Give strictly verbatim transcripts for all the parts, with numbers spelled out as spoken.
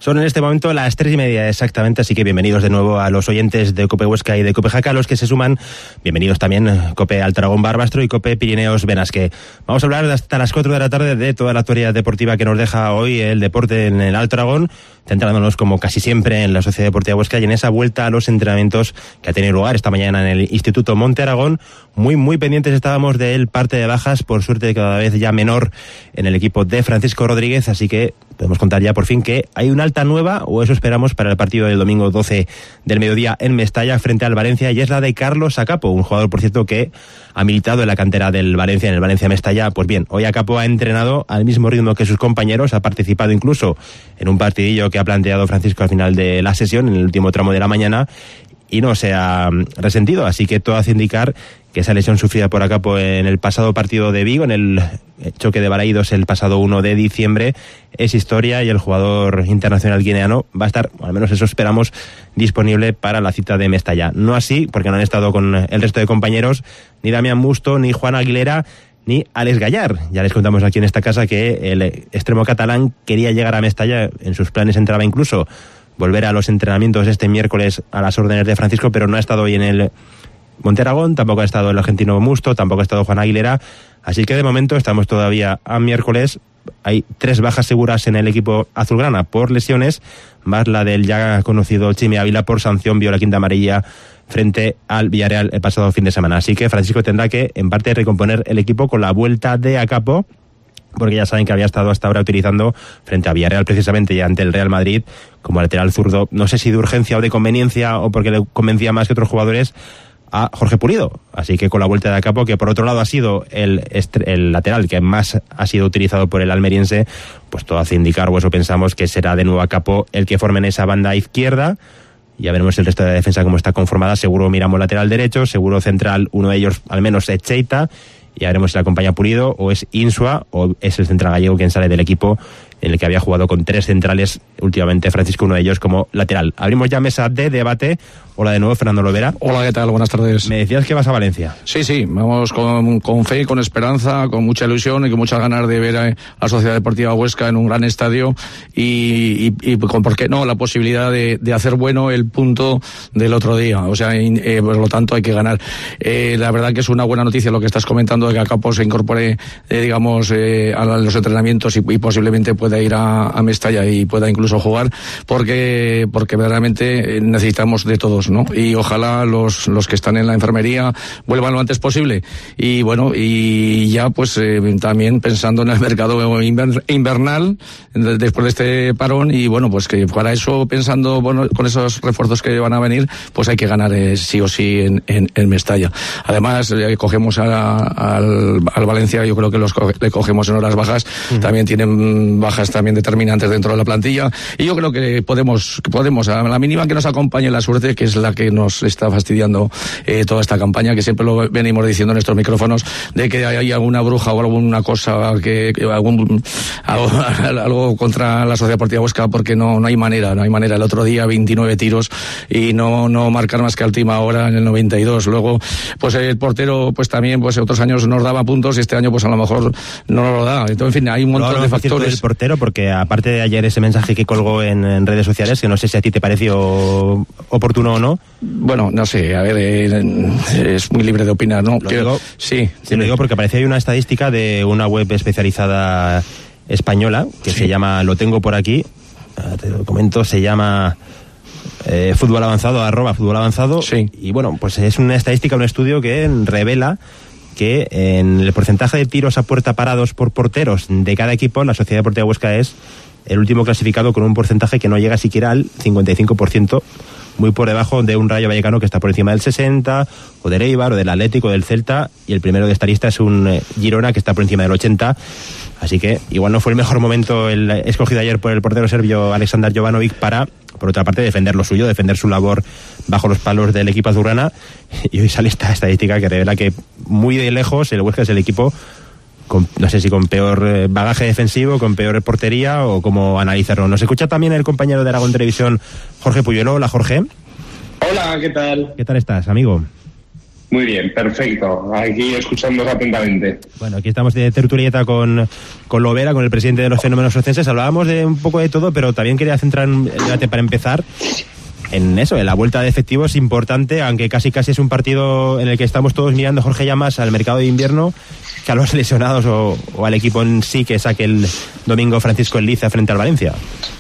Son en este momento las tres y media exactamente, así que bienvenidos de nuevo a los oyentes de Cope Huesca y de Cope Jaca, a los que se suman, bienvenidos también Cope Alto Aragón Barbastro y Cope Pirineos Benasque. Vamos a hablar hasta las cuatro de la tarde de toda la actualidad deportiva que nos deja hoy el deporte en el Alto Aragón, centrándonos como casi siempre en la Sociedad Deportiva Huesca y en esa vuelta a los entrenamientos que ha tenido lugar esta mañana en el Instituto Monte Aragón. Muy, muy pendientes estábamos del parte de bajas, por suerte cada vez ya menor en el equipo de Francisco Rodríguez, así que podemos contar ya por fin que hay una alta nueva, o eso esperamos, para el partido del domingo doce del mediodía en Mestalla frente al Valencia, y es la de Carlos Acapo, un jugador, por cierto, que ha militado en la cantera del Valencia, en el Valencia Mestalla. Pues bien, hoy Acapo ha entrenado al mismo ritmo que sus compañeros, ha participado incluso en un partidillo que ha planteado Francisco al final de la sesión, en el último tramo de la mañana, y no se ha resentido, así que todo hace indicar que esa lesión sufrida por Acapo en el pasado partido de Vigo, en el choque de Balaídos el pasado uno de diciembre, es historia, y el jugador internacional guineano va a estar, o al menos eso esperamos, disponible para la cita de Mestalla. No así, porque no han estado con el resto de compañeros, ni Damián Musto, ni Juan Aguilera, ni Alex Gallar. Ya les contamos aquí en esta casa que el extremo catalán quería llegar a Mestalla, en sus planes entraba incluso volver a los entrenamientos este miércoles a las órdenes de Francisco, pero no ha estado hoy en el Monte Aragón, tampoco ha estado el argentino Musto, tampoco ha estado Juan Aguilera, así que de momento estamos todavía a miércoles. Hay tres bajas seguras en el equipo azulgrana por lesiones, más la del ya conocido Chimi Ávila por sanción, vio la quinta amarilla frente al Villarreal el pasado fin de semana, así que Francisco tendrá que en parte recomponer el equipo con la vuelta de Acapo, porque ya saben que había estado hasta ahora utilizando frente a Villarreal precisamente y ante el Real Madrid como lateral zurdo, no sé si de urgencia o de conveniencia o porque le convencía más que otros jugadores, a Jorge Pulido. Así que con la vuelta de Acapo, que por otro lado ha sido el, el lateral que más ha sido utilizado por el almeriense, pues todo hace indicar, o eso pensamos, que será de nuevo Acapo el que forme en esa banda izquierda. Ya veremos el resto de la defensa cómo está conformada. Seguro miramos lateral derecho, seguro central, uno de ellos al menos es Cheita, y ya veremos si la acompaña Pulido o es Insua o es el central gallego quien sale del equipo, en el que había jugado con tres centrales últimamente Francisco, uno de ellos como lateral. Abrimos ya mesa de debate. Hola de nuevo, Fernando Lovera. Hola, ¿qué tal? Buenas tardes. Me decías que vas a Valencia. Sí, sí, vamos con, con fe, con esperanza, con mucha ilusión y con muchas ganas de ver a la Sociedad Deportiva Huesca en un gran estadio y, y, y con, ¿por qué no?, la posibilidad de, de hacer bueno el punto del otro día. O sea, eh, por lo tanto hay que ganar. Eh, la verdad que es una buena noticia lo que estás comentando, de que Acapo se incorpore, eh, digamos, eh, a los entrenamientos y, y posiblemente pueda ir a, a Mestalla y pueda incluso jugar, porque, porque verdaderamente necesitamos de todos, ¿no? Y ojalá los, los que están en la enfermería vuelvan lo antes posible. Y bueno, y ya pues eh, también pensando en el mercado inver, invernal después de este parón, y bueno, pues que para eso, pensando, bueno, con esos refuerzos que van a venir, pues hay que ganar eh, sí o sí en, en, en Mestalla. Además, eh, cogemos a, al, al Valencia, yo creo que los co- le cogemos en horas bajas, uh-huh. También tienen bajas también determinantes dentro de la plantilla, y yo creo que podemos, que podemos a la mínima que nos acompañe la suerte, que es la que nos está fastidiando eh, toda esta campaña, que siempre lo venimos diciendo en estos micrófonos, de que hay alguna bruja o alguna cosa, que, que algún algo, algo contra la Sociedad Deportiva Huesca, porque no, no hay manera, no hay manera. El otro día veintinueve tiros y no, no marcar más que a última hora en el noventa y dos. Luego, pues el portero, pues también, pues otros años nos daba puntos y este año pues a lo mejor no lo da. Entonces, en fin, hay un montón no, no, de factores. El portero, porque aparte de ayer ese mensaje que colgó en, en redes sociales, que no sé si a ti te pareció oportuno o no. Bueno, no sé, a ver, eh, es muy libre de opinar, ¿no? Lo digo, sí. Te lo digo porque aparece ahí una estadística de una web especializada española que sí. Se llama, lo tengo por aquí, te lo comento, se llama eh, Fútbol Avanzado, arroba Fútbol Avanzado. Sí. Y bueno, pues es una estadística, un estudio que revela que en el porcentaje de tiros a puerta parados por porteros de cada equipo, la Sociedad Deportiva Huesca es el último clasificado con un porcentaje que no llega siquiera al cincuenta y cinco por ciento, muy por debajo de un Rayo Vallecano que está por encima del sesenta, o del Eibar, o del Atlético, o del Celta, y el primero de esta lista es un eh, Girona que está por encima del ochenta, así que igual no fue el mejor momento el escogido ayer por el portero serbio Aleksandar Jovanovic para, por otra parte, defender lo suyo, defender su labor bajo los palos del equipo azulgrana, y hoy sale esta estadística que revela que muy de lejos el Huesca es el equipo con, no sé si con peor bagaje defensivo, con peor portería o cómo analizarlo. Nos escucha también el compañero de Aragón Televisión, Jorge Puyuelo. Hola, Jorge. Hola, ¿qué tal? ¿Qué tal estás, amigo? Muy bien, perfecto. Aquí escuchándonos atentamente. Bueno, aquí estamos de tertulieta con, con Lovera, con el presidente de los Fenómenos Oscenses. Hablábamos de un poco de todo, pero también quería centrar el debate para empezar en eso, en la vuelta de efectivos importante, aunque casi casi es un partido en el que estamos todos mirando, Jorge, ya más al mercado de invierno que a los lesionados o, o al equipo en sí que saque el domingo Francisco Elliza frente al Valencia.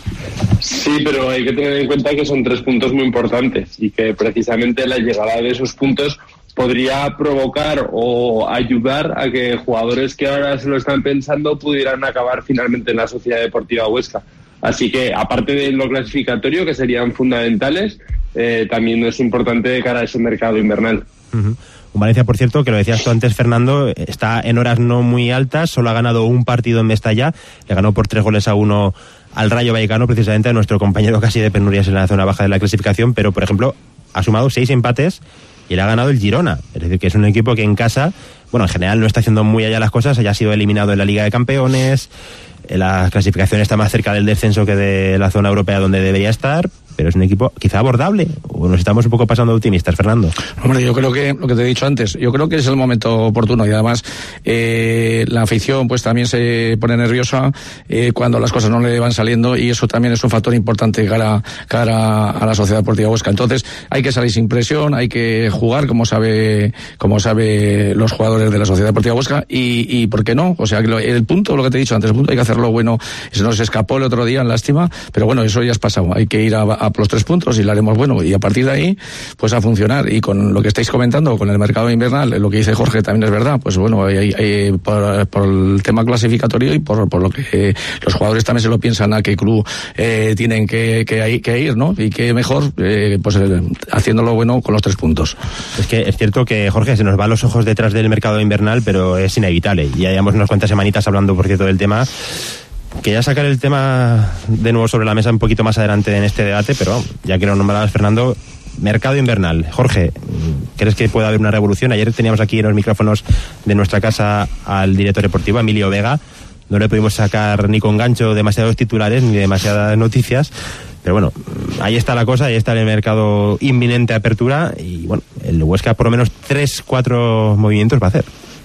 Sí, pero hay que tener en cuenta que son tres puntos muy importantes y que precisamente la llegada de esos puntos podría provocar o ayudar a que jugadores que ahora se lo están pensando pudieran acabar finalmente en la Sociedad Deportiva Huesca. Así que, aparte de lo clasificatorio, que serían fundamentales, eh, también es importante de cara a ese mercado invernal. Uh-huh. Un Valencia, por cierto, que lo decías tú antes, Fernando, está en horas no muy altas, solo ha ganado un partido en Mestalla, le ganó por tres goles a uno al Rayo Vallecano, precisamente a nuestro compañero casi de penurias en la zona baja de la clasificación, pero, por ejemplo, ha sumado seis empates y le ha ganado el Girona. Es decir, que es un equipo que en casa, bueno, en general no está haciendo muy allá las cosas, haya sido eliminado en la Liga de Campeones, la clasificación está más cerca del descenso que de la zona europea donde debería estar, pero es un equipo quizá abordable. O nos estamos un poco pasando de optimistas, Fernando. Hombre, yo creo que, lo que te he dicho antes, yo creo que es el momento oportuno y además eh, la afición pues también se pone nerviosa eh, cuando las cosas no le van saliendo y eso también es un factor importante cara, cara a la Sociedad Deportiva Huesca. Entonces hay que salir sin presión, hay que jugar como sabe como sabe los jugadores de la Sociedad Deportiva Huesca y, y ¿por qué no? O sea, el punto, lo que te he dicho antes, el punto hay que hacerlo bueno. Se nos escapó el otro día, lástima, pero bueno, eso ya es pasado. Hay que ir a, a los tres puntos y lo haremos bueno y a partir de ahí pues a funcionar. Y con lo que estáis comentando con el mercado invernal, lo que dice Jorge también es verdad, pues bueno, hay, hay, por, por el tema clasificatorio y por, por lo que eh, los jugadores también se lo piensan a qué club eh, tienen que, que, que ir, ¿no? Y que mejor eh, pues eh, haciéndolo bueno con los tres puntos. Es que es cierto que, Jorge, se nos van los ojos detrás del mercado invernal, pero es inevitable. Ya llevamos unas cuantas semanitas hablando, por cierto, del tema. Quería sacar el tema de nuevo sobre la mesa un poquito más adelante en este debate, pero ya que lo nombrabas, Fernando, mercado invernal. Jorge, ¿crees que puede haber una revolución? Ayer teníamos aquí en los micrófonos de nuestra casa al director deportivo, Emilio Vega. No le pudimos sacar ni con gancho demasiados titulares ni demasiadas noticias, pero bueno, ahí está la cosa, ahí está el mercado inminente de apertura y bueno, el Huesca por lo menos tres, cuatro movimientos va a hacer.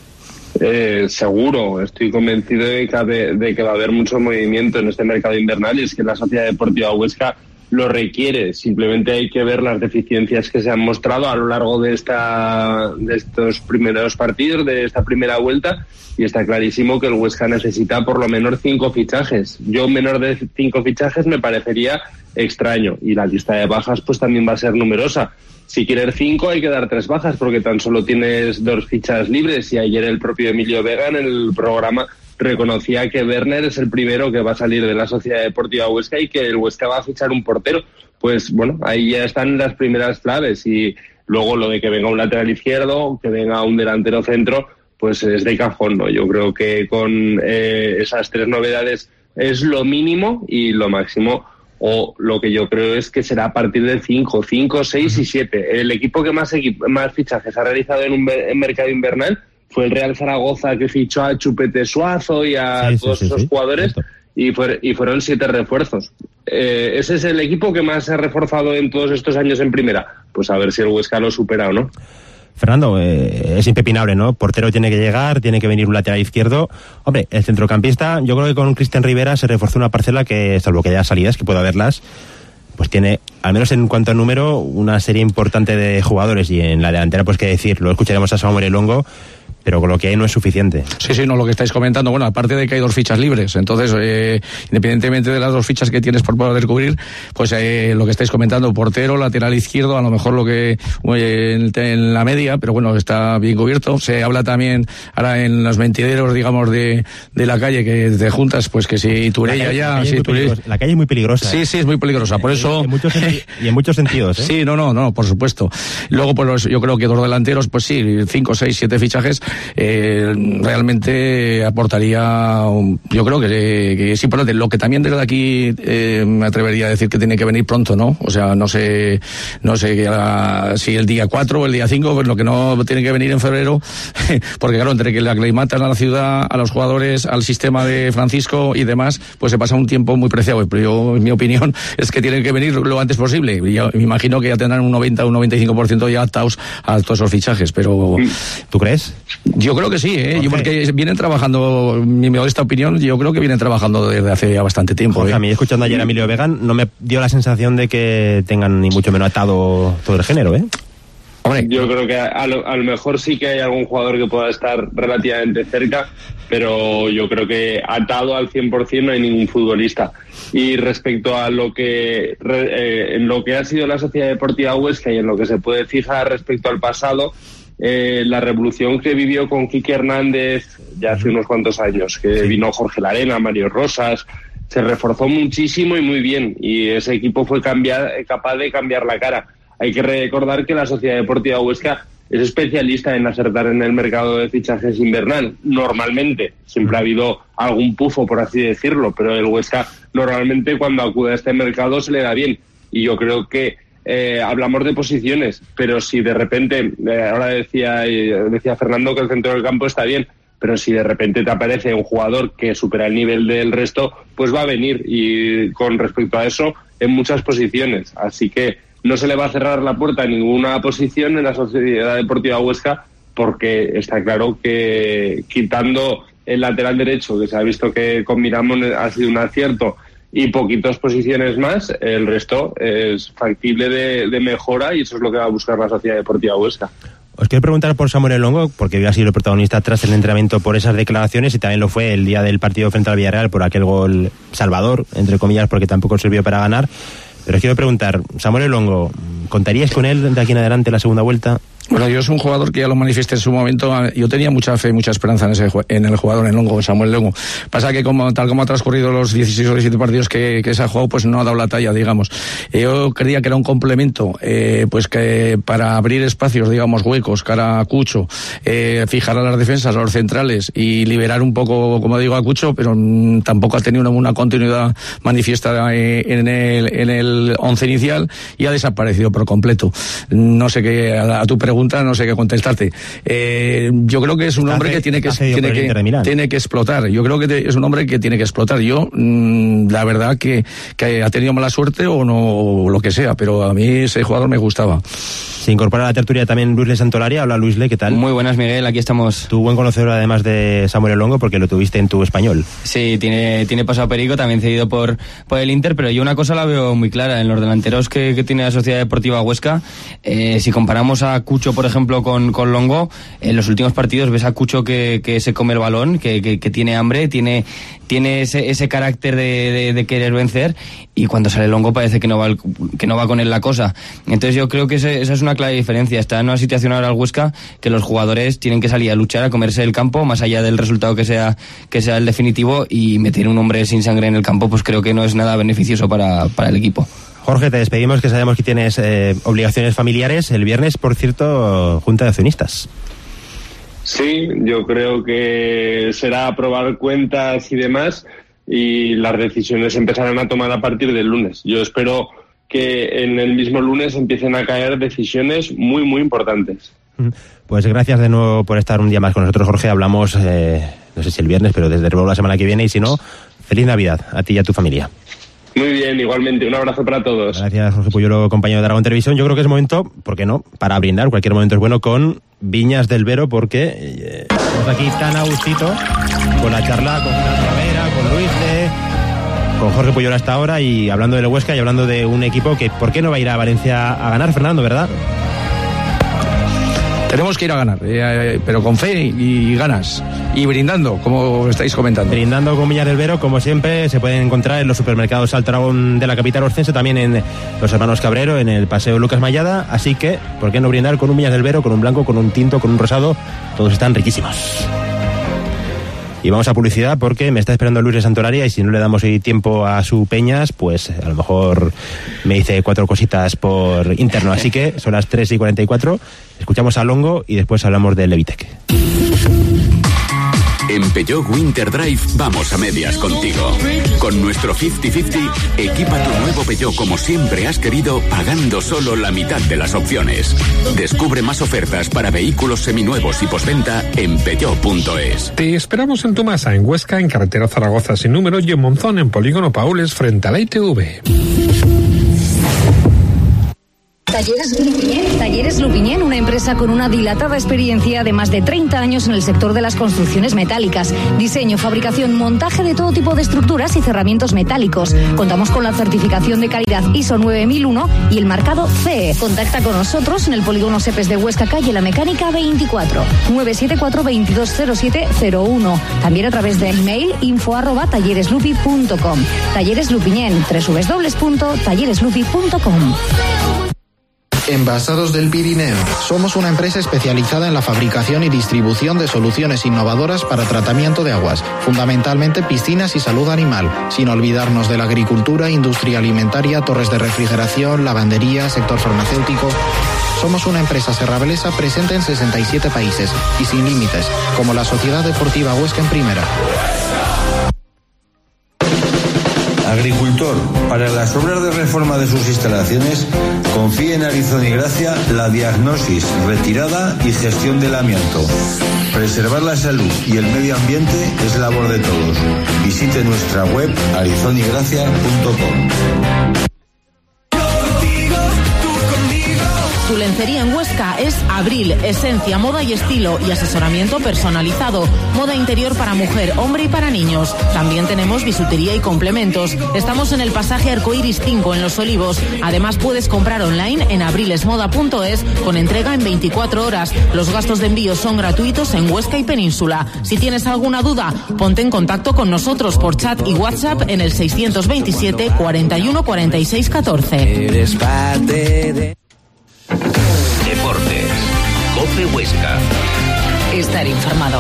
Eh, seguro, estoy convencido de que, de que va a haber mucho movimiento en este mercado invernal y es que la Sociedad Deportiva Huesca lo requiere. Simplemente hay que ver las deficiencias que se han mostrado a lo largo de esta de estos primeros partidos, de esta primera vuelta, y está clarísimo que el Huesca necesita por lo menos cinco fichajes. Yo menos de cinco fichajes me parecería extraño y la lista de bajas pues también va a ser numerosa. Si quieres cinco hay que dar tres bajas porque tan solo tienes dos fichas libres y ayer el propio Emilio Vega en el programa reconocía que Werner es el primero que va a salir de la Sociedad Deportiva Huesca y que el Huesca va a fichar un portero. Pues bueno, ahí ya están las primeras claves y luego lo de que venga un lateral izquierdo, que venga un delantero centro, pues es de cajón, ¿no? Yo creo que con eh, esas tres novedades es lo mínimo y lo máximo, o lo que yo creo es que será a partir del cinco, cinco, seis y siete. El equipo que más, equip- más fichajes ha realizado en un en mercado invernal fue el Real Zaragoza, que fichó a Chupete Suazo y a sí, todos sí, esos sí, jugadores sí. y, fue, y fueron siete refuerzos. Eh, ese es el equipo que más se ha reforzado en todos estos años en primera. Pues a ver si el Huesca lo supera o no. Fernando, eh, es impepinable, ¿no? Portero tiene que llegar, tiene que venir un lateral izquierdo. Hombre, el centrocampista, yo creo que con Cristian Rivera se reforzó una parcela que, salvo que haya salidas, que pueda haberlas, pues tiene, al menos en cuanto a número, una serie importante de jugadores. Y en la delantera, pues qué decir, lo escucharemos a Samuel Elongo, pero con lo que hay no es suficiente. Sí, sí, no, lo que estáis comentando, bueno, aparte de que hay dos fichas libres, entonces, eh, independientemente de las dos fichas que tienes por poder cubrir, pues eh, lo que estáis comentando, portero, lateral izquierdo, a lo mejor lo que eh, en, en la media, pero bueno, está bien cubierto. Se habla también ahora en los mentideros, digamos, de, de la calle, que te juntas, pues que si Turella ya... La, si Turella, la calle es muy peligrosa. Sí, sí, es muy peligrosa, por eso... En muchos senti- y en muchos sentidos, ¿eh? Sí, no, no, no, por supuesto. Luego, pues yo creo que dos delanteros, pues sí, cinco, seis, siete fichajes, eh, realmente aportaría, yo creo que, que es importante. Lo que también desde aquí eh, me atrevería a decir que tiene que venir pronto, ¿no? O sea, no sé, no sé a, si el día cuatro o el día cinco, pues lo que no tiene que venir en febrero, porque claro, entre que le aclimatan a la ciudad, a los jugadores, al sistema de Francisco y demás, pues se pasa un tiempo muy preciado. Pero yo, en mi opinión, es que tienen que venir lo antes posible. Yo me imagino que ya tendrán un noventa o un noventa y cinco por ciento ya atados a todos esos fichajes, pero... ¿Tú crees? Yo creo que sí, ¿eh? Yo porque vienen trabajando, mi modesta opinión, yo creo que vienen trabajando desde hace ya bastante tiempo. Jorge, ¿eh? A mí, escuchando ayer a Emilio Vegan, no me dio la sensación de que tengan ni mucho menos atado todo el género, ¿eh? Hombre, yo creo que a lo, a lo mejor sí que hay algún jugador que pueda estar relativamente cerca, pero yo creo que atado al cien por ciento no hay ningún futbolista. Y respecto a lo que eh, en lo que ha sido la Sociedad Deportiva Huesca y en lo que se puede fijar respecto al pasado, eh, la revolución que vivió con Quique Hernández ya hace unos cuantos años, que vino Jorge Larena, Mario Rosas, se reforzó muchísimo y muy bien, y ese equipo fue cambiar, capaz de cambiar la cara. Hay que recordar que la Sociedad Deportiva Huesca es especialista en acertar en el mercado de fichajes invernal. Normalmente, siempre ha habido algún pufo, por así decirlo, pero el Huesca normalmente cuando acude a este mercado se le da bien. Y yo creo que eh, hablamos de posiciones, pero si de repente, eh, ahora decía, decía Fernando que el centro del campo está bien, pero si de repente te aparece un jugador que supera el nivel del resto, pues va a venir. Y con respecto a eso, en muchas posiciones. Así que no se le va a cerrar la puerta a ninguna posición en la Sociedad Deportiva Huesca, porque está claro que quitando el lateral derecho, que se ha visto que con Miramón ha sido un acierto, y poquitas posiciones más, el resto es factible de, de mejora, y eso es lo que va a buscar la Sociedad Deportiva Huesca. Os quiero preguntar por Samuel Elongo, porque había sido el protagonista tras el entrenamiento por esas declaraciones, y también lo fue el día del partido frente al Villarreal por aquel gol salvador, entre comillas, porque tampoco sirvió para ganar. Pero os quiero preguntar, Samuel Elongo, ¿contaríais con él de aquí en adelante la segunda vuelta? Bueno, yo soy un jugador que ya lo manifesté en su momento. Yo tenía mucha fe, mucha esperanza en ese en el jugador, en Elongo, Samuel Elongo. Pasa que como tal como ha transcurrido los dieciséis o diecisiete partidos que, que se ha jugado, pues no ha dado la talla, digamos. Yo creía que era un complemento, eh, pues que para abrir espacios, digamos, huecos, cara a Cucho, eh, fijar a las defensas, a los centrales y liberar un poco, como digo, a Cucho, pero mmm, tampoco ha tenido una, una continuidad manifiesta eh, en el en el once inicial y ha desaparecido por completo. No sé qué, a, a tu pregunta no sé qué contestarte. Eh, yo creo que es un hombre que tiene que tiene que, tiene que explotar. Yo creo que te, es un hombre que tiene que explotar. Yo, mmm, la verdad que, que ha tenido mala suerte o no, o lo que sea, pero a mí ese jugador me gustaba. Se incorpora a la tertulia también Luis Le Santolaria. Hola, Luis Le, ¿qué tal? Muy buenas, Miguel, aquí estamos. Tú buen conocedor además de Samuel Elongo, porque lo tuviste en tu Español. Sí, tiene, tiene paso a perico, también cedido por, por el Inter, pero yo una cosa la veo muy clara. En los delanteros que, que tiene la Sociedad Deportiva Huesca, eh, si comparamos a Cucho, por ejemplo, con, con Longo, en los últimos partidos ves a Cucho que, que se come el balón, que, que, que tiene hambre, tiene, tiene ese, ese carácter de, de, de querer vencer, y cuando sale Longo parece que no va, que no va con él la cosa. Entonces yo creo que ese, esa es una clara diferencia. Está en una situación ahora el Huesca que los jugadores tienen que salir a luchar, a comerse el campo, más allá del resultado que sea que sea el definitivo, y meter un hombre sin sangre en el campo pues creo que no es nada beneficioso para, para el equipo. Jorge, te despedimos, que sabemos que tienes eh, obligaciones familiares. El viernes, por cierto, junta de accionistas. Sí, yo creo que será aprobar cuentas y demás, y las decisiones empezarán a tomar a partir del lunes. Yo espero que en el mismo lunes empiecen a caer decisiones muy, muy importantes. Pues gracias de nuevo por estar un día más con nosotros, Jorge. Hablamos, eh, no sé si el viernes, pero desde luego la semana que viene, y si no, feliz Navidad a ti y a tu familia. Muy bien, igualmente. Un abrazo para todos. Gracias, Jorge Puyolo, compañero de Aragón Televisión. Yo creo que es momento, ¿por qué no?, para brindar. Cualquier momento es bueno con Viñas del Vero, porque eh, estamos aquí tan a gustito con la charla con Fernando Lavera, con Luis de... con Jorge Puyol hasta ahora, y hablando del Huesca y hablando de un equipo que, ¿por qué no va a ir a Valencia a ganar, Fernando, verdad? Tenemos que ir a ganar, eh, pero con fe y ganas, y brindando, como estáis comentando. Brindando con Viñas del Vero, como siempre, se pueden encontrar en los supermercados Alto Aragón de la capital orcense, también en los Hermanos Cabrero, en el Paseo Lucas Mayada, así que, ¿por qué no brindar con un Viñas del Vero, con un blanco, con un tinto, con un rosado? Todos están riquísimos. Y vamos a publicidad, porque me está esperando Luis de Santolaria, y si no le damos hoy tiempo a su Peñas, pues a lo mejor me dice cuatro cositas por interno. Así que son las tres y cuarenta y cuatro, escuchamos a Longo y después hablamos de Levitec. En Peugeot Winter Drive vamos a medias contigo. Con nuestro cincuenta cincuenta, equipa tu nuevo Peugeot como siempre has querido, pagando solo la mitad de las opciones. Descubre más ofertas para vehículos seminuevos y postventa en peugeot punto es. Te esperamos en Tumasa, en Huesca, en carretera Zaragoza sin número, y en Monzón, en Polígono Paules, frente a la I T V. Talleres Lupiñén. Talleres Lupiñén, una empresa con una dilatada experiencia de más de treinta años en el sector de las construcciones metálicas. Diseño, fabricación, montaje de todo tipo de estructuras y cerramientos metálicos. Contamos con la certificación de calidad I S O nueve mil uno y el marcado C E. Contacta con nosotros en el Polígono Sepes de Huesca, calle La Mecánica veinticuatro, nueve siete cuatro, veintidós cero siete cero uno. También a través de email info arroba tallereslupi punto com. Talleres Lupiñén, doble u doble u doble u punto tallereslupi punto com. Envasados del Pirineo. Somos una empresa especializada en la fabricación y distribución de soluciones innovadoras para tratamiento de aguas, fundamentalmente piscinas y salud animal, sin olvidarnos de la agricultura, industria alimentaria, torres de refrigeración, lavandería, sector farmacéutico. Somos una empresa serrabelesa presente en sesenta y siete países y sin límites, como la Sociedad Deportiva Huesca en Primera. Agricultor, para las obras de reforma de sus instalaciones, confíe en Arizona y Gracia la diagnosis, retirada y gestión del amianto. Preservar la salud y el medio ambiente es labor de todos. Visite nuestra web arizona y gracia punto com. Tu lencería en Huesca es Abril, esencia, moda y estilo y asesoramiento personalizado. Moda interior para mujer, hombre y para niños. También tenemos bisutería y complementos. Estamos en el pasaje Arcoiris cinco en Los Olivos. Además puedes comprar online en abrilesmoda punto es con entrega en veinticuatro horas. Los gastos de envío son gratuitos en Huesca y Península. Si tienes alguna duda, ponte en contacto con nosotros por chat y WhatsApp en el seiscientos veintisiete, cuarenta y uno, cuarenta y seis, catorce. Eres parte de... Deportes, COPE Huesca. Estar informado.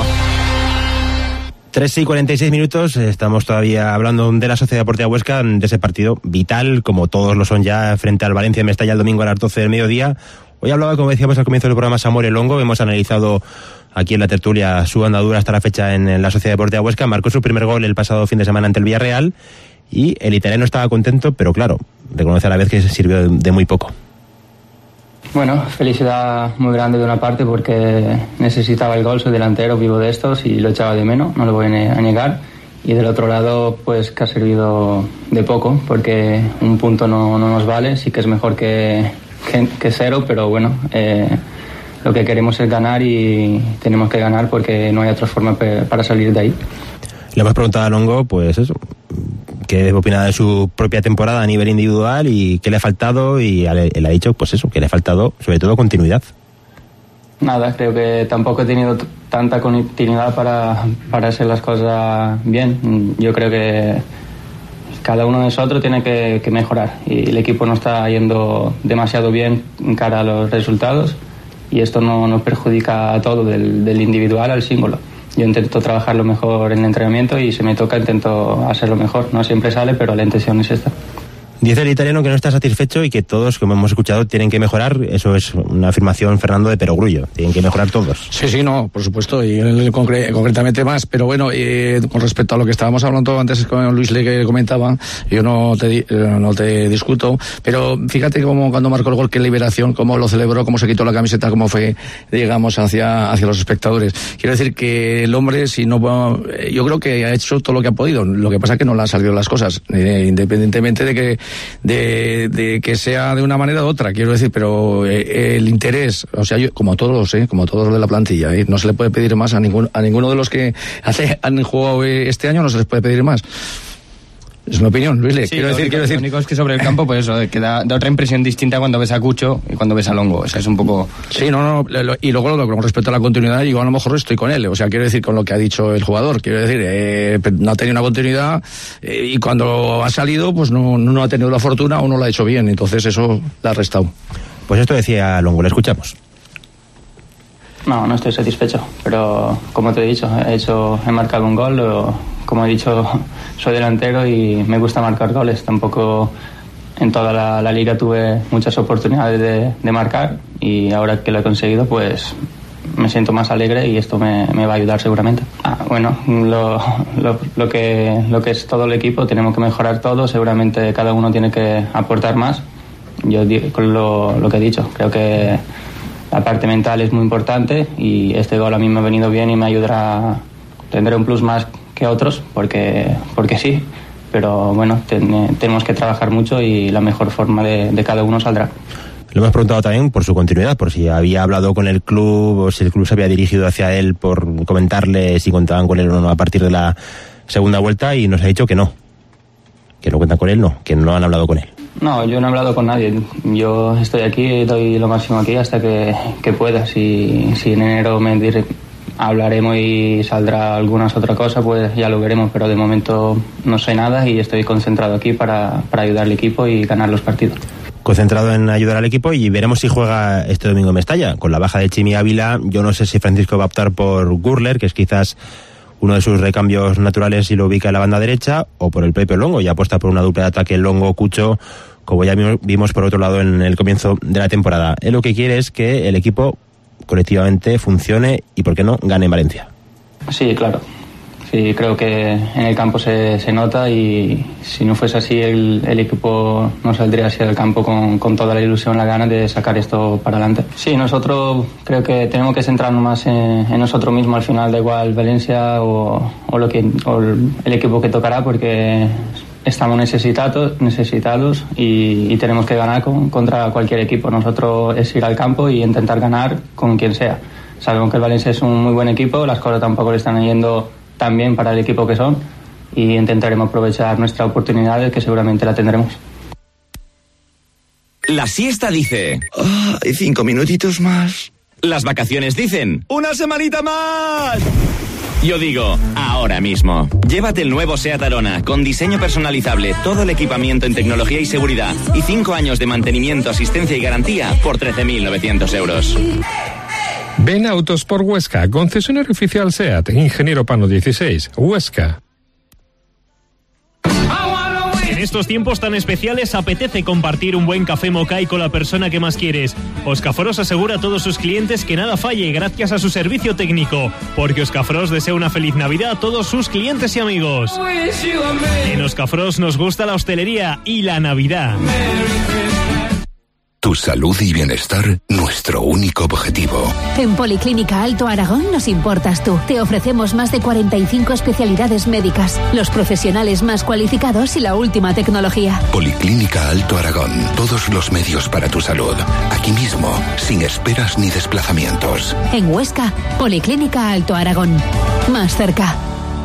tres y cuarenta y seis minutos, estamos todavía hablando de la Sociedad Deportiva Huesca, de ese partido vital, como todos lo son ya, frente al Valencia de Mestalla el domingo a las doce del mediodía. Hoy hablaba, como decíamos al comienzo del programa, Samuel Longo. Hemos analizado aquí en la tertulia su andadura hasta la fecha en la Sociedad Deportiva Huesca. Marcó su primer gol el pasado fin de semana ante el Villarreal y el italiano estaba contento, pero claro, reconoce a la vez que sirvió de muy poco. Bueno, felicidad muy grande de una parte porque necesitaba el gol, soy delantero, vivo de estos y lo echaba de menos, no lo voy a negar. Y del otro lado, pues que ha servido de poco porque un punto no, no nos vale, sí que es mejor que, que, que cero, pero bueno, eh, lo que queremos es ganar y tenemos que ganar porque no hay otra forma para salir de ahí. Le hemos preguntado a Longo, pues eso, qué opina de su propia temporada a nivel individual y qué le ha faltado, y él ha dicho, pues eso, que le ha faltado sobre todo continuidad. Nada, creo que tampoco he tenido t- tanta continuidad para, para hacer las cosas bien. Yo creo que cada uno de nosotros tiene que, que mejorar y el equipo no está yendo demasiado bien en cara a los resultados y esto no nos perjudica a todo, del, del individual al símbolo. Yo intento trabajar lo mejor en el entrenamiento y si me toca intento hacerlo mejor. No siempre sale, pero la intención es esta. Dice el italiano que no está satisfecho y que todos, como hemos escuchado, tienen que mejorar. Eso es una afirmación, Fernando, de perogrullo. Tienen que mejorar todos. Sí, sí, no, por supuesto, y él concre- concretamente más. Pero bueno, eh, con respecto a lo que estábamos hablando antes con Luis Le, que comentaba, yo no te, eh, no te discuto, pero fíjate cómo cuando marcó el gol, qué liberación, cómo lo celebró, cómo se quitó la camiseta, cómo fue, digamos, hacia, hacia los espectadores. Quiero decir que el hombre, si no, yo creo que ha hecho todo lo que ha podido. Lo que pasa es que no le han salido las cosas, eh, independientemente de que De, de que sea de una manera u otra, quiero decir, pero eh, el interés, o sea, yo, como todos, eh, como todos los de la plantilla, eh, no se le puede pedir más a ningún, a ninguno de los que hace, han jugado este año, no se les puede pedir más. Es mi opinión, Luis. Sí, quiero lo decir, único, quiero decir. Lo único es que sobre el campo, pues eso, que da, da otra impresión distinta cuando ves a Cucho y cuando ves a Longo. O sea, es un poco. Sí, no, no. Lo, y luego, lo, con respecto a la continuidad, yo a lo mejor estoy con él. O sea, quiero decir, con lo que ha dicho el jugador. Quiero decir, eh, no ha tenido una continuidad eh, y cuando ha salido, pues no, no ha tenido la fortuna o no lo ha hecho bien. Entonces, eso le ha restado. Pues esto decía Longo, le escuchamos. No, no estoy satisfecho, pero como te he dicho, he hecho, he marcado un gol, o, como he dicho, soy delantero y me gusta marcar goles. Tampoco en toda la, la liga tuve muchas oportunidades de, de marcar y ahora que lo he conseguido, pues me siento más alegre y esto me, me va a ayudar seguramente. Ah, bueno, lo, lo, lo, que, lo que es todo el equipo, tenemos que mejorar todo, seguramente cada uno tiene que aportar más. Yo con lo, lo que he dicho, creo que la parte mental es muy importante y este gol a mí me ha venido bien y me ayudará, tendré un plus más que otros porque, porque sí, pero bueno, ten, tenemos que trabajar mucho y la mejor forma de, de cada uno saldrá. Le hemos preguntado también por su continuidad, por si había hablado con el club o si el club se había dirigido hacia él por comentarle si contaban con él o no a partir de la segunda vuelta, y nos ha dicho que no, que no cuentan con él, no, que no han hablado con él. No, yo no he hablado con nadie. Yo estoy aquí y doy lo máximo aquí hasta que, que pueda. Si, si en enero me dir, hablaremos y saldrá alguna otra cosa, pues ya lo veremos. Pero de momento no sé nada y estoy concentrado aquí para, para ayudar al equipo y ganar los partidos. Concentrado en ayudar al equipo, y veremos si juega este domingo en Mestalla. Con la baja de Chimi Ávila, yo no sé si Francisco va a optar por Gurler, que es quizás uno de sus recambios naturales y lo ubica en la banda derecha, o por el propio Longo, y apuesta por una dupla de ataque Longo-Cucho, como ya vimos por otro lado en el comienzo de la temporada. Él lo que quiere es que el equipo colectivamente funcione y, ¿por qué no?, gane en Valencia. Sí, claro. Sí, creo que en el campo se, se nota, y si no fuese así el, el equipo no saldría así del campo con, con toda la ilusión, la gana de sacar esto para adelante. Sí, nosotros creo que tenemos que centrarnos más en, en nosotros mismos. Al final da igual Valencia o, o, lo que, o el, el equipo que tocará, porque estamos necesitados, necesitados y, y tenemos que ganar con, contra cualquier equipo. Nosotros es ir al campo y intentar ganar con quien sea. Sabemos que el Valencia es un muy buen equipo, las cosas tampoco le están yendo tan bien para el equipo que son, y intentaremos aprovechar nuestras oportunidades, que seguramente la tendremos. La siesta dice: oh, hay cinco minutitos más. Las vacaciones dicen: ¡una semanita más! Yo digo, ahora mismo. Llévate el nuevo SEAT Arona, con diseño personalizable, todo el equipamiento en tecnología y seguridad, y cinco años de mantenimiento, asistencia y garantía por trece mil novecientos euros. Ven a Autosport Huesca, concesionario oficial SEAT, Ingeniero Pano dieciséis, Huesca. En estos tiempos tan especiales apetece compartir un buen café Mokai con la persona que más quieres. Oscafros asegura a todos sus clientes que nada falle gracias a su servicio técnico, porque Oscafros desea una feliz Navidad a todos sus clientes y amigos. En Oscafros nos gusta la hostelería y la Navidad. Tu salud y bienestar, nuestro único objetivo. En Policlínica Alto Aragón nos importas tú. Te ofrecemos más de cuarenta y cinco especialidades médicas, los profesionales más cualificados y la última tecnología. Policlínica Alto Aragón, todos los medios para tu salud. Aquí mismo, sin esperas ni desplazamientos. En Huesca, Policlínica Alto Aragón. Más cerca.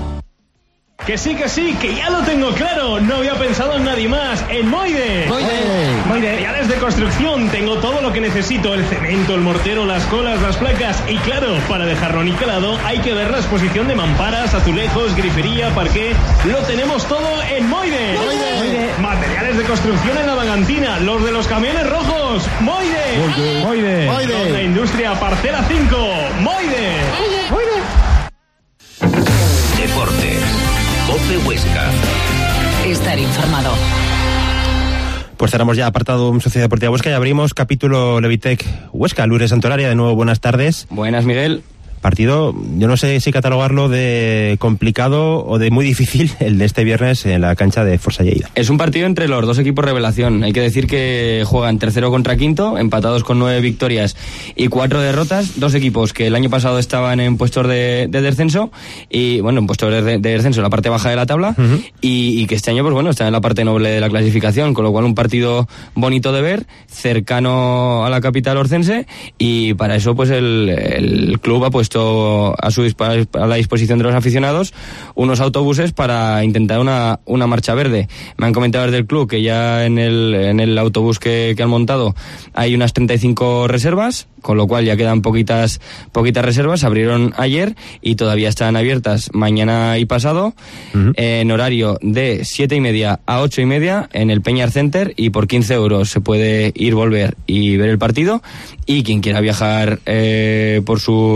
Que sí, que sí, que ya lo tengo claro. No había pensado en nadie más. En Moide. Moide. Materiales de construcción. Tengo todo lo que necesito. El cemento, el mortero, las colas, las placas. Y claro, para dejarlo niquelado hay que ver la exposición de mamparas, azulejos, grifería, parqué. Lo tenemos todo en Moide. Moide. Moide. Materiales de construcción en la Vagantina. Los de los camiones rojos. Moide. Moide. Moide. Moide. Los de industria Parcela cinco. Moide. Moide. Moide. Deportes. COPE Huesca. Estar informado. Pues cerramos ya apartado Sociedad Deportiva Huesca y abrimos capítulo Levitec Huesca. Lourdes Santolaria, de nuevo, buenas tardes. Buenas, Miguel. Partido, yo no sé si catalogarlo de complicado o de muy difícil, el de este viernes en la cancha de Forza Lleida. Es un partido entre los dos equipos revelación. Hay que decir que juegan tercero contra quinto, empatados con nueve victorias y cuatro derrotas. Dos equipos que el año pasado estaban en puestos de, de descenso, y bueno, en puestos de, de descenso en la parte baja de la tabla, uh-huh. y, y que este año, pues bueno, están en la parte noble de la clasificación, con lo cual un partido bonito de ver, cercano a la capital orcense, y para eso pues el, el club ha puesto a, su, a la disposición de los aficionados unos autobuses para intentar una, una marcha verde. Me han comentado desde el club que ya en el, en el autobús que, que han montado hay unas treinta y cinco reservas, con lo cual ya quedan poquitas poquitas reservas. Abrieron ayer y todavía están abiertas mañana y pasado, uh-huh. en horario de siete y media a ocho y media en el Peñar Center, y por quince euros se puede ir, volver y ver el partido, y quien quiera viajar eh, por su por su lado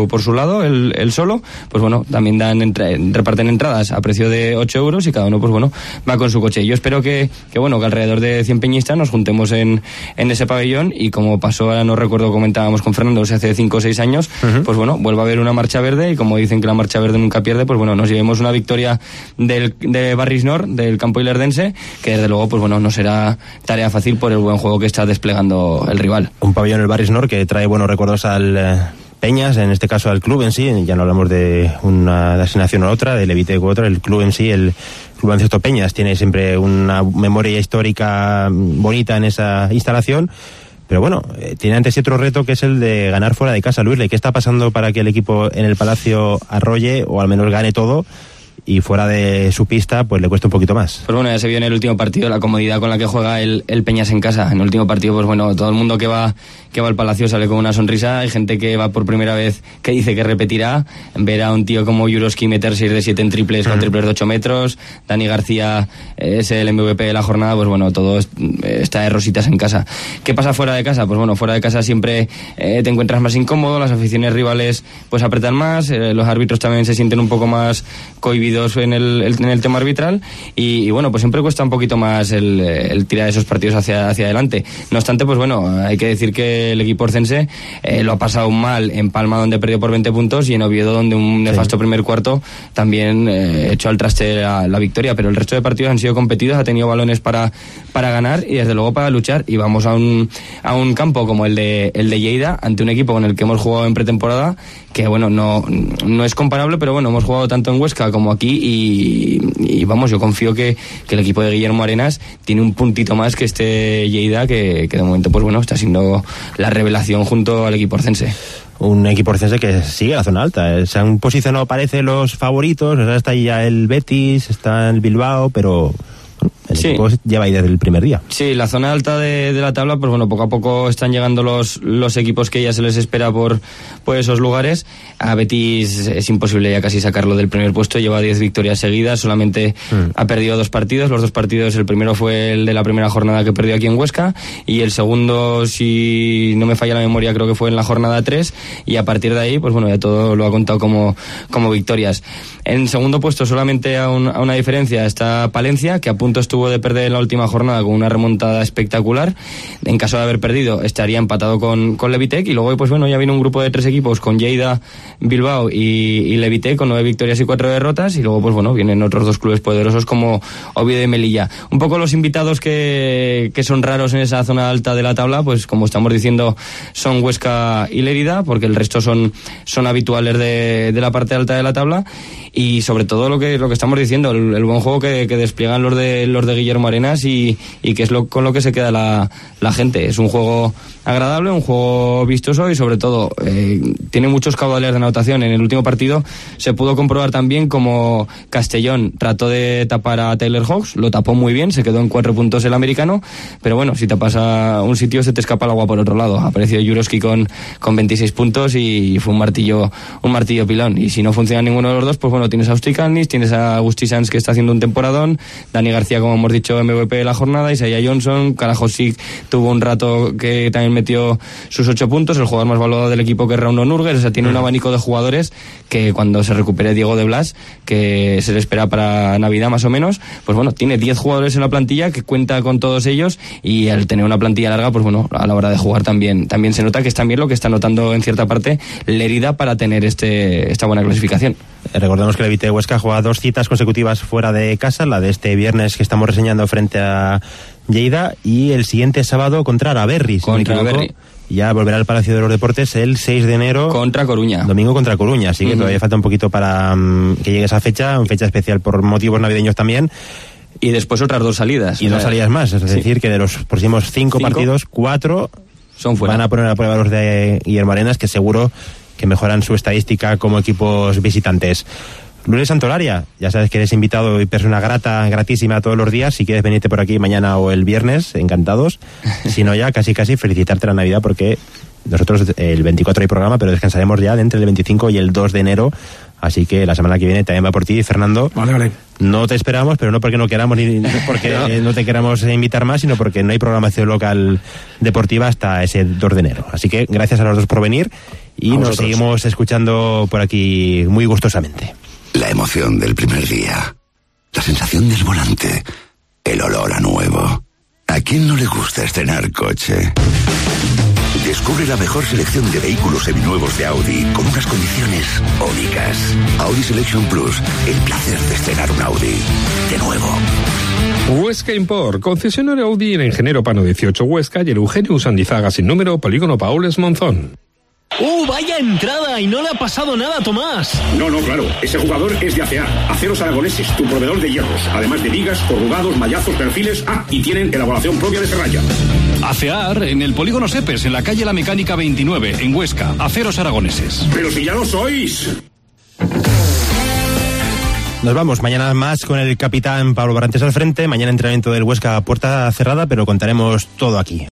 lado, él, él solo, pues bueno, también dan entra, reparten entradas a precio de ocho euros y cada uno, pues bueno, va con su coche. Yo espero que, que bueno, que alrededor de cien peñistas nos juntemos en, en ese pabellón y como pasó, ahora no recuerdo, comentábamos con Fernando, hace cinco o seis años, uh-huh. pues bueno, vuelva a haber una marcha verde y como dicen que la marcha verde nunca pierde, pues bueno, nos llevemos una victoria del, de Barris Nord, del campo ilerdense, que desde luego, pues bueno, no será tarea fácil por el buen juego que está desplegando el rival. Un pabellón, el Barris Nord, que trae buenos recuerdos al eh, Peñas, en este caso al club en sí, ya no hablamos de una asignación u otra, de Levitec u otra, el club en sí, el Club Baloncesto Peñas, tiene siempre una memoria histórica bonita en esa instalación. Pero bueno, eh, tiene ante sí otro reto que es el de ganar fuera de casa. Luis, ¿qué está pasando para que el equipo en el Palacio arrolle o al menos gane todo y fuera de su pista pues le cuesta un poquito más? Pues bueno, ya se vio en el último partido la comodidad con la que juega el, el Peñas en casa. En el último partido, pues bueno, todo el mundo que va que va al Palacio sale con una sonrisa. Hay gente que va por primera vez que dice que repetirá. Ver a un tío como Juroski meter seis de siete en triples, uh-huh. con triples de ocho metros. Dani García es el M V P de la jornada. Pues bueno, todo está de rositas en casa. ¿Qué pasa fuera de casa? Pues bueno, fuera de casa siempre eh, te encuentras más incómodo. Las aficiones rivales pues apretan más. Eh, los árbitros también se sienten un poco más cohibidos en el, el, en el tema arbitral. Y, y bueno, pues siempre cuesta un poquito más el, el tirar esos partidos hacia, hacia adelante. No obstante, pues bueno, hay que decir que el equipo orcense eh, lo ha pasado mal en Palma, donde perdió por veinte puntos, y en Oviedo, donde un nefasto sí. primer cuarto también eh, echó al traste la, la victoria, pero el resto de partidos han sido competidos, ha tenido balones para, para ganar y desde luego para luchar, y vamos a un, a un campo como el de, el de Lleida, ante un equipo con el que hemos jugado en pretemporada, que bueno, no, no es comparable, pero bueno, hemos jugado tanto en Huesca como aquí y, y vamos, yo confío que, que el equipo de Guillermo Arenas tiene un puntito más que este Lleida, que, que de momento pues bueno, está siendo la revelación junto al equipo orcense. Un equipo orcense que sigue la zona alta. Se han posicionado, parece, los favoritos. O sea, está ahí ya el Betis, está el Bilbao, pero el sí. equipo lleva ahí desde el primer día. Sí, la zona alta de, de la tabla, pues bueno, poco a poco están llegando los, los equipos que ya se les espera por, por esos lugares. A Betis es imposible ya casi sacarlo del primer puesto, lleva diez victorias seguidas, solamente mm. ha perdido dos partidos, los dos partidos, el primero fue el de la primera jornada que perdió aquí en Huesca, y el segundo, si no me falla la memoria, creo que fue en la jornada tres, y a partir de ahí, pues bueno, ya todo lo ha contado como, como victorias. En segundo puesto, solamente a, un, a una diferencia, está Palencia, que a punto estuvo de perder en la última jornada con una remontada espectacular. En caso de haber perdido, estaría empatado con, con Levitec, y luego pues bueno, ya viene un grupo de tres equipos con Lleida, Bilbao y, y Levitec con nueve victorias y cuatro derrotas, y luego pues bueno, vienen otros dos clubes poderosos como Oviedo y Melilla. Un poco los invitados que, que son raros en esa zona alta de la tabla, pues como estamos diciendo, son Huesca y Lérida, porque el resto son, son habituales de, de la parte alta de la tabla, y sobre todo lo que, lo que estamos diciendo, el, el buen juego que, que despliegan los de, los de Guillermo Arenas, y, y que es lo, con lo que se queda la, la gente. Es un juego agradable, un juego vistoso, y sobre todo eh, tiene muchos caudales de anotación. En el último partido se pudo comprobar también como Castellón trató de tapar a Taylor Hawks, lo tapó muy bien, se quedó en cuatro puntos el americano, pero bueno, si tapas a un sitio se te escapa el agua por otro lado. Apareció Juroski con, con veintiséis puntos y fue un martillo un martillo pilón, y si no funciona ninguno de los dos, pues bueno, tienes a Ustricanis, tienes a Agustí Sanz, que está haciendo un temporadón, Dani García, como hemos dicho, M V P de la jornada, Isaiah Johnson, Karajosic tuvo un rato que también metió sus ocho puntos, el jugador más valorado del equipo, que es Rauno Nurger. O sea, tiene un abanico de jugadores que cuando se recupere Diego de Blas, que se le espera para Navidad más o menos, pues bueno, tiene diez jugadores en la plantilla, que cuenta con todos ellos, y al tener una plantilla larga, pues bueno, a la hora de jugar también, también se nota que es también lo que está notando en cierta parte Lérida para tener este esta buena clasificación. Recordemos que el Levitec Huesca juega dos citas consecutivas fuera de casa, la de este viernes que estamos reseñando frente a Lleida, y el siguiente sábado contra Araberri, si contra no me equivoco. Ya volverá al Palacio de los Deportes el seis de enero. Contra Coruña. Domingo contra Coruña, así que uh-huh. todavía falta un poquito para um, que llegue esa fecha, una fecha especial por motivos navideños también. Y después otras dos salidas. Y dos salidas más, es sí. decir, que de los próximos cinco, cinco partidos, cuatro son fuera. Van a poner a prueba los de Guillermo Arenas, que seguro que mejoran su estadística como equipos visitantes. Lunes Santolaria, ya sabes que eres invitado y persona grata, gratísima todos los días. Si quieres venirte por aquí mañana o el viernes, encantados. Si no, ya casi casi felicitarte la Navidad, porque nosotros el veinticuatro hay programa, pero descansaremos ya de entre el veinticinco y el dos de enero. Así que la semana que viene también va por ti, Fernando. Vale, vale. No te esperamos, pero no porque no queramos ni porque no. no te queramos invitar más, sino porque no hay programación local deportiva hasta ese dos de enero. Así que gracias a los dos por venir. y nos nosotros. seguimos escuchando por aquí muy gustosamente. La emoción del primer día, la sensación del volante, el olor a nuevo. ¿A quién no le gusta estrenar coche? Descubre la mejor selección de vehículos seminuevos de Audi con unas condiciones únicas. Audi Selection Plus, el placer de estrenar un Audi. De nuevo. Huesca Import, concesionario Audi en Ingeniero Pano dieciocho Huesca y el Eugenio Usandizaga sin número, Polígono Paules Monzón. ¡Uh, vaya entrada! Y no le ha pasado nada a Tomás. No, no, claro. Ese jugador es de A C A, Aceros Aragoneses, tu proveedor de hierros. Además de vigas, corrugados, mallazos, perfiles. Ah, y tienen elaboración propia de serralla. ACEAR en el Polígono Sepes, en la calle La Mecánica veintinueve, en Huesca. Aceros Aragoneses. ¡Pero si ya lo sois! Nos vamos mañana más con el capitán Pablo Barrantes al frente. Mañana entrenamiento del Huesca a puerta cerrada, pero contaremos todo aquí.